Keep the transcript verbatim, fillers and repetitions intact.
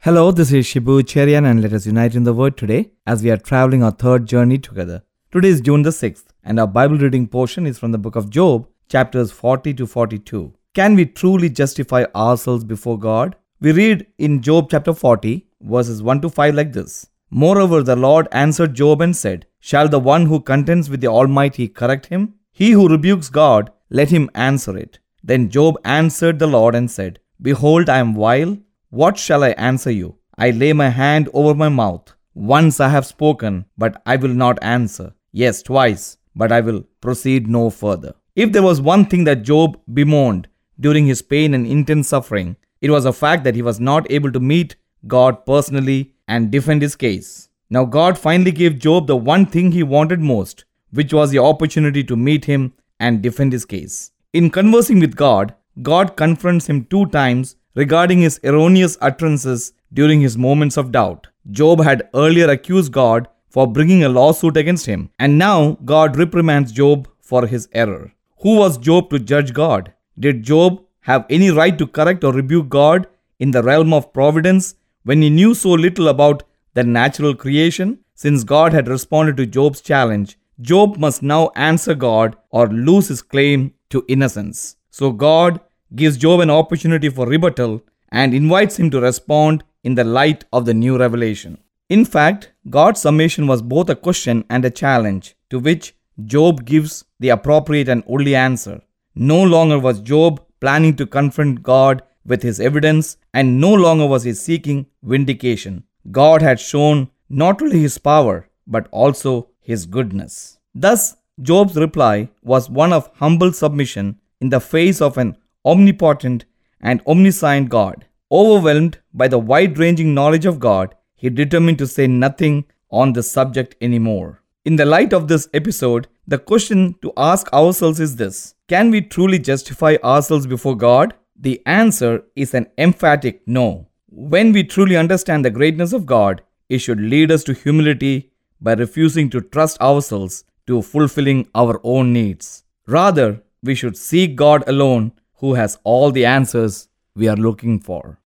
Hello, this is Shibu Cherian and let us unite in the Word today as we are traveling our third journey together. Today is June the sixth and our Bible reading portion is from the book of Job, chapters forty to forty-two. Can we truly justify ourselves before God? We read in Job chapter forty, verses one to five like this. Moreover, the Lord answered Job and said, Shall the one who contends with the Almighty correct him? He who rebukes God, let him answer it. Then Job answered the Lord and said, Behold, I am vile. What shall I answer you? I lay my hand over my mouth. Once I have spoken, but I will not answer. Yes, twice, but I will proceed no further. If there was one thing that Job bemoaned during his pain and intense suffering, it was the fact that he was not able to meet God personally and defend his case. Now God finally gave Job the one thing he wanted most, which was the opportunity to meet him and defend his case. In conversing with God, God confronts him two times regarding his erroneous utterances during his moments of doubt. Job had earlier accused God for bringing a lawsuit against him, and now God reprimands Job for his error. Who was Job to judge God? Did Job have any right to correct or rebuke God in the realm of providence when he knew so little about the natural creation? Since God had responded to Job's challenge, Job must now answer God or lose his claim to innocence. So God gives Job an opportunity for rebuttal and invites him to respond in the light of the new revelation. In fact, God's summation was both a question and a challenge, to which Job gives the appropriate and only answer. No longer was Job planning to confront God with his evidence, and no longer was he seeking vindication. God had shown not only his power, but also his goodness. Thus, Job's reply was one of humble submission in the face of an omnipotent and omniscient God. Overwhelmed by the wide-ranging knowledge of God, he determined to say nothing on the subject anymore. In the light of this episode, the question to ask ourselves is this: can we truly justify ourselves before God? The answer is an emphatic no. When we truly understand the greatness of God, it should lead us to humility by refusing to trust ourselves to fulfilling our own needs. Rather, we should seek God alone, who has all the answers we are looking for.